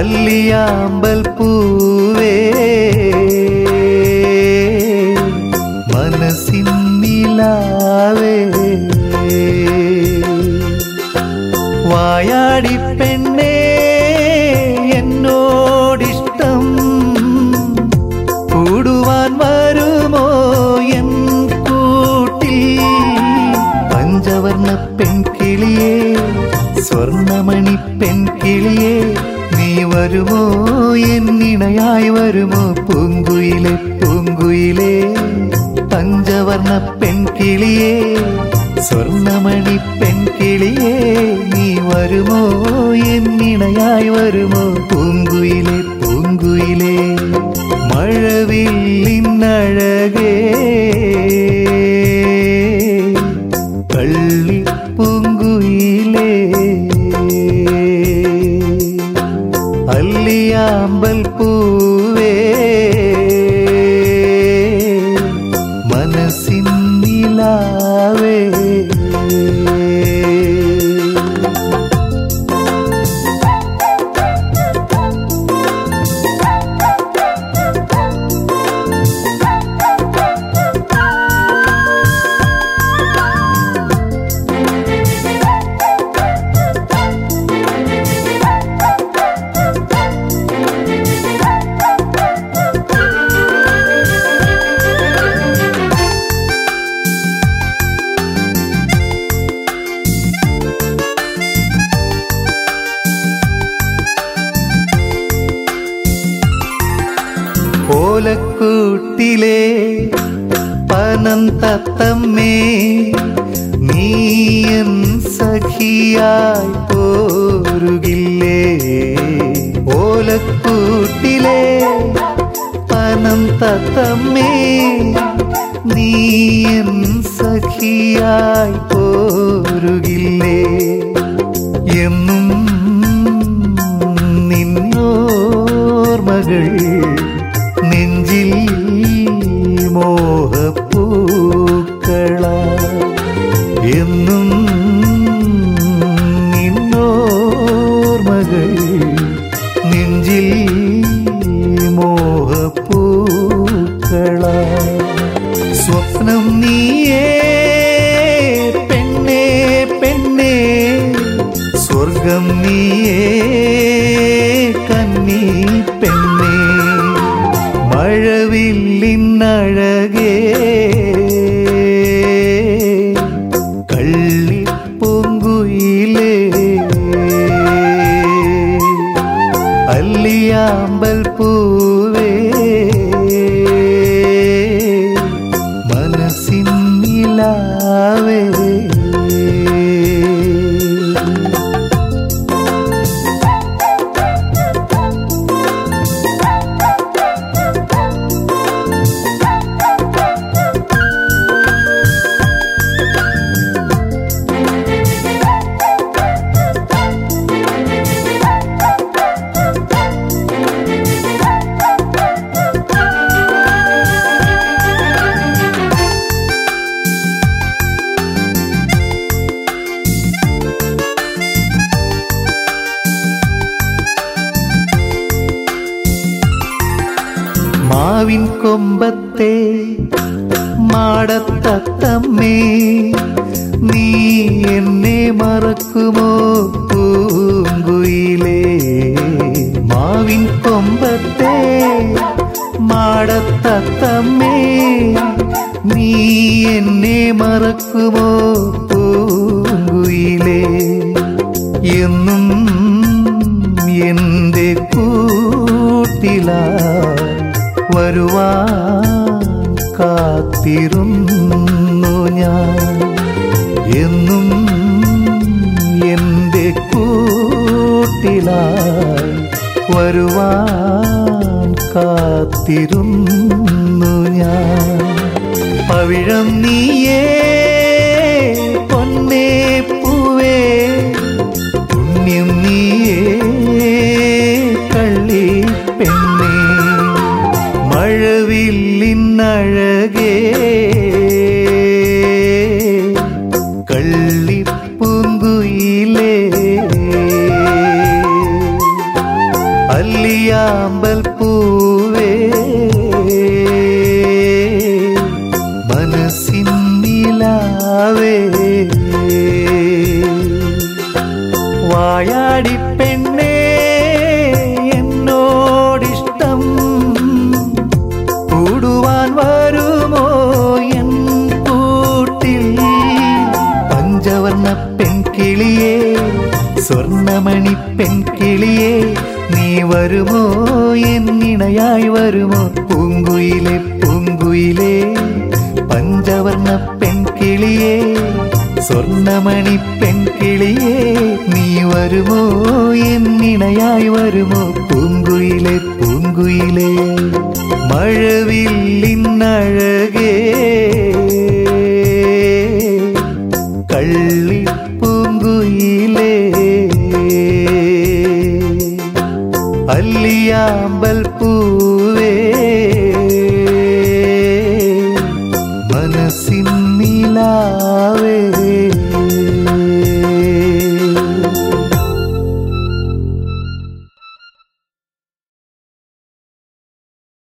അല്ലിയാമ്പൽ പൂവേ മനസ്സിൻ നിലാവേ വായാടി പെണ്ണേ എന്നോടിഷ്ടം കൂടുവാൻ വരുമോ എൻ കൂട്ടിൽ പഞ്ചവർണ്ണ പെൺകിളിയേ സ്വർണ്ണമണി പെൺകിളിയേ നീ വരുമോ എന്നിണയായി വരുമോ പൂങ്കുയിലെ പൂങ്കുയിലേ പഞ്ചവർണ്ണ പെൺകിളിയേ സ്വർണ്ണമണി പെൺകിളിയേ നീ വരുമോ എന്നിണയായി വരുമോ പൂങ്കുയിലെ പൂങ്കുയിലേ മഴവില്ലിന്നഴകേ കള്ളി പൂങ്കുയിലേ അല്ലിയാമ്പൽ പൂവേ മനസ്സിൻ നിലാവേ ഓലക്കൂട്ടിലെ പനം തത്തമ്മേ നീയൻ സഖിയായി പോരുകില്ലേ ഓലക്കൂട്ടിലെ പനം തത്തമ്മേ നീയൻ സഖിയായി പോരുകില്ലേ എന്നും നിന്നോർമകൾ നെഞ്ചിൽ മോഹപ്പൂക്കള എന്നും നിന്നോർമകൾ നെഞ്ചിൽ മോഹപ്പൂക്കള സ്വപ്നം നീയേ പെണ്ണേ പെണ്ണേ സ്വർഗം നീയേ കന്നി പെണ്ണേ മഴവില്ലിന്നഴകേ കള്ളി പൂങ്കുയിലേ അല്ലിയാമ്പൽ പൂവേ മനസ്സിൻ നിലാവേ മാവിൻ കൊമ്പത്തെ മാടത്തത്തമ്മേ നീ എന്നെ മറക്കുമോ പൂങ്കുയിലേ മാവിൻ കൊമ്പത്തെ മാടത്തത്തമ്മേ നീ എന്നെ മറക്കുമോ പൂങ്കുയിലേ എന്നും എന്റെ കൂട്ടിലായി വരുവാൻ കാത്തിരുന്നു ഞാൻ എന്നും എന്റെ കൂട്ടിലായി വരുവാൻ കാത്തിരുന്നു ഞാൻ പവിഴം നീയേ പൊന്നേ പൂവേ പുണ്യം നീയേ കള്ളി പെണ്ണേ മഴവില്ലിന്നഴകേ കള്ളിപ്പൂങ്കുയിലേ അല്ലിയാമ്പൽ പൂവേ മനസ്സിൻ നിലാവേ വായാടി പെണ്ണേ എന്നോടിഷ്ടം കൂടുവാൻ വരുമോ എൻ കൂട്ടിൽ പഞ്ചവർണ്ണ പെൺകിളിയേ സ്വർണ്ണമണി പെൺകിളിയേ നീ വരുമോ എന്നിണയായി വരുമോ പൂങ്കുയിലേ പൂങ്കുയിലേ പഞ്ചവർണ്ണ പെൺകിളിയേ സ്വർണ്ണമണി പെൺകിളിയേ നീ വരുമോ എന്നിണയായി വരുമോ പൂങ്കുയിലേ പൂങ്കുയിലേ മഴവില്ലിന്നഴകേ കള്ളി പൂങ്കുയിലേ അല്ലിയാമ്പൽ പൂ